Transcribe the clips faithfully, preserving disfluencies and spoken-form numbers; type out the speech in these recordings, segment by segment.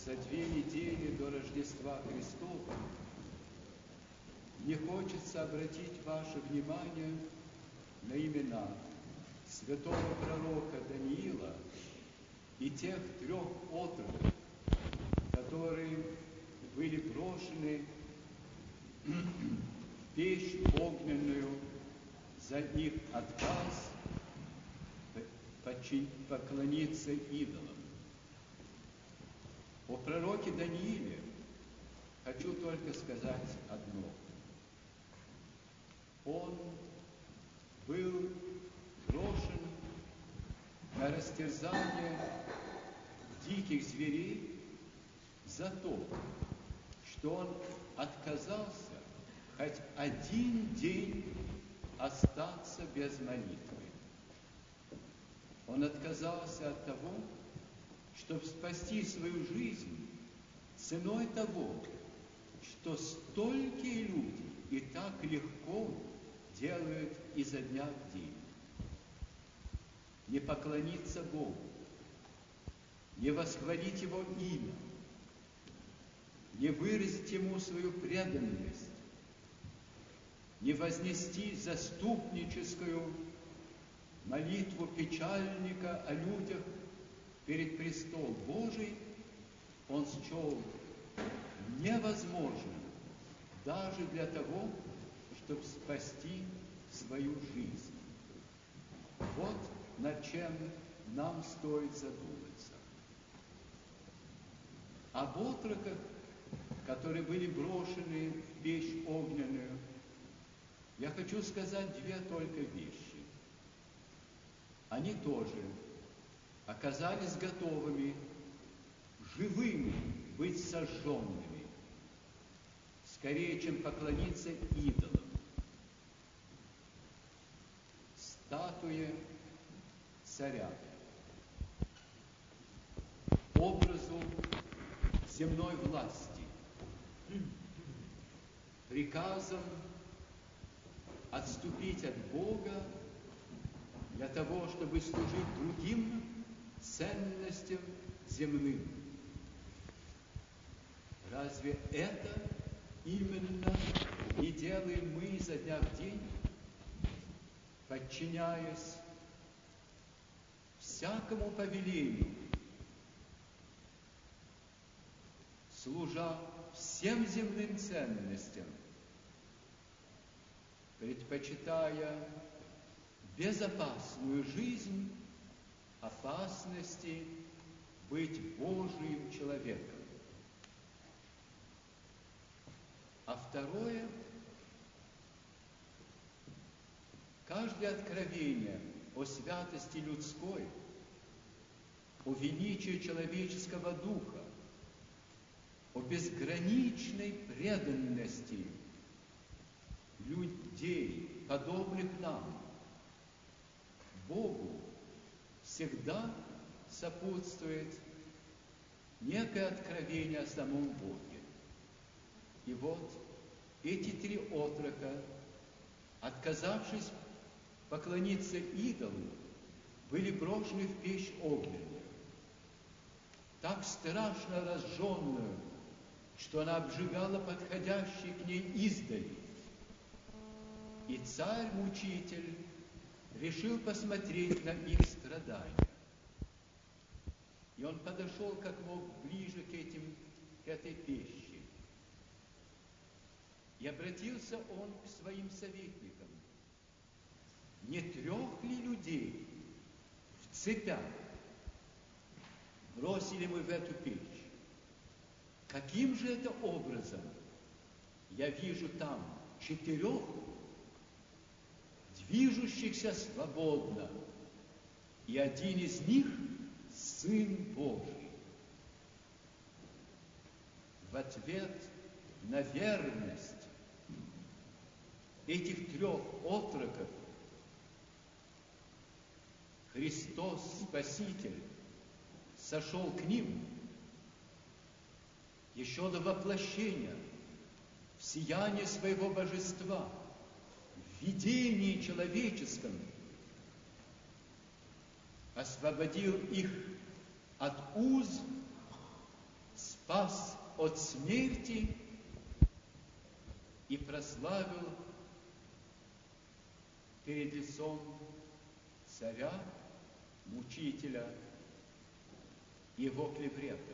за две недели до Рождества Христова мне хочется обратить ваше внимание на имена святого пророка Даниила и тех трех отроков, которые были брошены в печь огненную за их отказ поклониться идолам. О пророке Данииле хочу только сказать одно. Он был брошен на растерзание диких зверей за то, что он отказался хоть один день остаться без молитвы. Он отказался от того, чтобы спасти свою жизнь ценой того, что столькие люди и так легко делают изо дня в день. Не поклониться Богу, не восхвалить Его имя, не выразить Ему свою преданность, не вознести заступническую молитву печальника о людях перед престол Божий, он счел невозможным даже для того, чтобы спасти свою жизнь. Вот над чем нам стоит задуматься. Об отроках, которые были брошены в печь огненную, я хочу сказать две только вещи. Они тоже оказались готовыми живыми быть сожженными, скорее, чем поклониться идолам. Статуе царя, образу земной власти, приказом отступить от Бога для того, чтобы служить другим ценностям земным. Разве это именно не делаем мы изо дня в день, подчиняясь всякому повелению, служа всем земным ценностям, предпочитая безопасную жизнь опасности быть Божьим человеком? А второе, каждое откровение о святости людской, о величии человеческого духа, о безграничной преданности людей, подобных нам, Богу, всегда сопутствует некое откровение о самом Боге. И вот эти три отрока, отказавшись поклониться идолу, были брошены в печь огненную, так страшно разжженную, что она обжигала подходящие к ней издали. И царь-мучитель решил посмотреть на их страдания. И он подошел как мог ближе к, этим, к этой пеще. И обратился он к своим советникам. Не трех ли людей в цепях бросили мы в эту печь? Каким же это образом я вижу там четырех, движущихся свободно, и один из них — Сын Божий? В ответ на верность этих трех отроков Христос, Спаситель, сошел к ним еще до воплощения в сиянии своего божества, в видении человеческом, освободил их от уз, от смерти и прославил перед лицом царя, мучителя, его клеврета.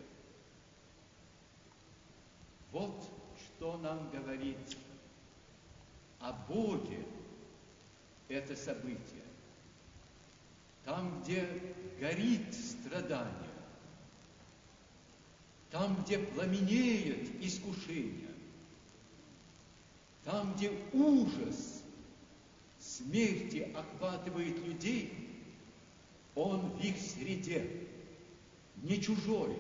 Вот что нам говорит о Боге это событие. Там, где горит страдание, там, где пламенеет искушение, там, где ужас смерти охватывает людей, Он в их среде, не чужой,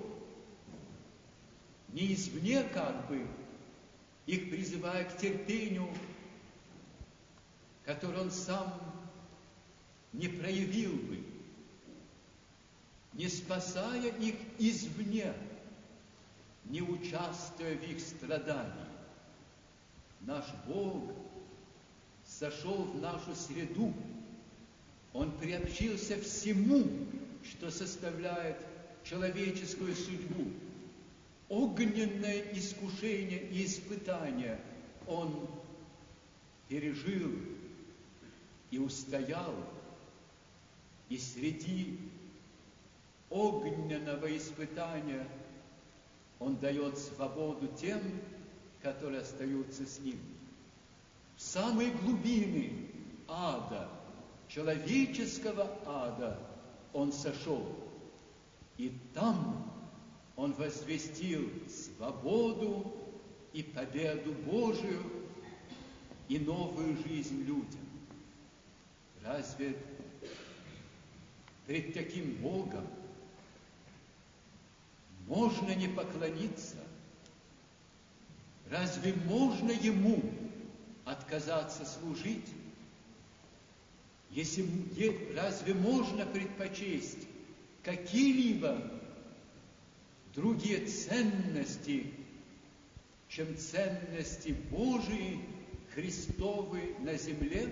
не извне как бы, их призывая к терпению, который Он сам не проявил бы, не спасая их извне, не участвуя в их страдании. Наш Бог сошел в нашу среду, Он приобщился всему, что составляет человеческую судьбу. Огненное искушение и испытание Он пережил и устоял, и среди огненного испытания Он дает свободу тем, которые остаются с Ним. В самые глубины ада, человеческого ада, Он сошел, и там Он возвестил свободу и победу Божию и новую жизнь людям. Разве пред таким Богом можно не поклониться? Разве можно Ему отказаться служить? Если, разве можно предпочесть какие-либо другие ценности, чем ценности Божии, Христовы на земле,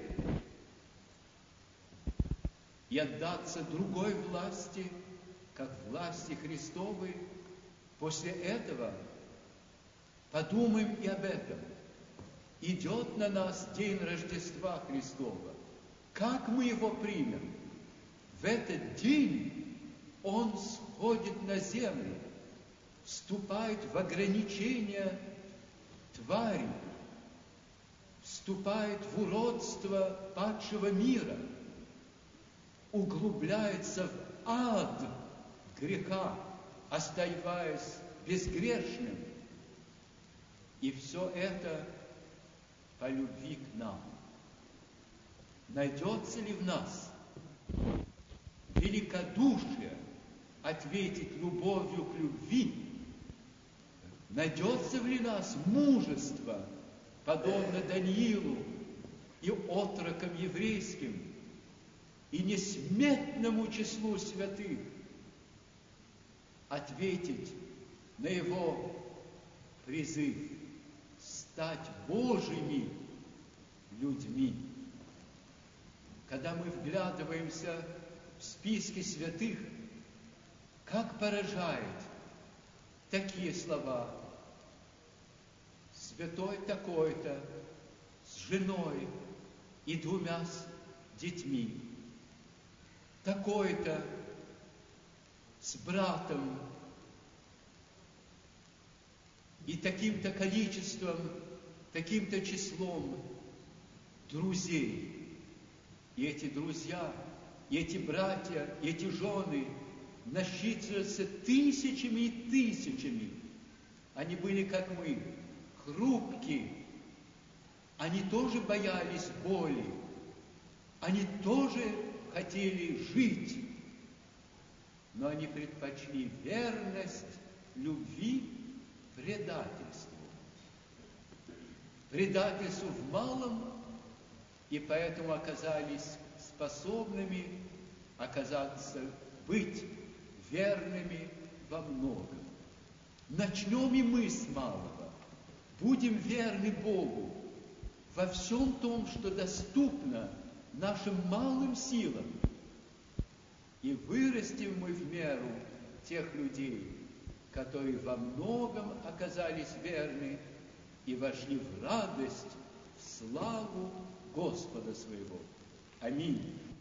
и отдаться другой власти, как власти Христовой? После этого подумаем и об этом. Идет на нас день Рождества Христова. Как мы его примем? В этот день Он сходит на землю, вступает в ограничения твари, вступает в уродство падшего мира, углубляется в ад греха, оставаясь безгрешным. И все это по любви к нам. Найдется ли в нас великодушие ответить любовью к любви? Найдется ли в нас мужество, подобно Даниилу и отрокам еврейским, и несметному числу святых, ответить на его призыв стать Божьими людьми? Когда мы вглядываемся в списки святых, как поражает такие слова: святой такой-то с женой и двумя детьми, такой-то с братом и таким-то количеством, таким-то числом друзей. И эти друзья, и эти братья, и эти жены насчитываются тысячами и тысячами. Они были, как мы, хрупкие. Они тоже боялись боли. Они тоже хотели жить. Но они предпочли верность любви предательству. Предательству в малом, и поэтому оказались способными оказаться, быть верными во многом. Начнем и мы с малого. Будем верны Богу во всем том, что доступно нашим малым силам. И вырастем мы в меру тех людей, которые во многом оказались верны и вошли в радость, в славу Господа своего. Аминь.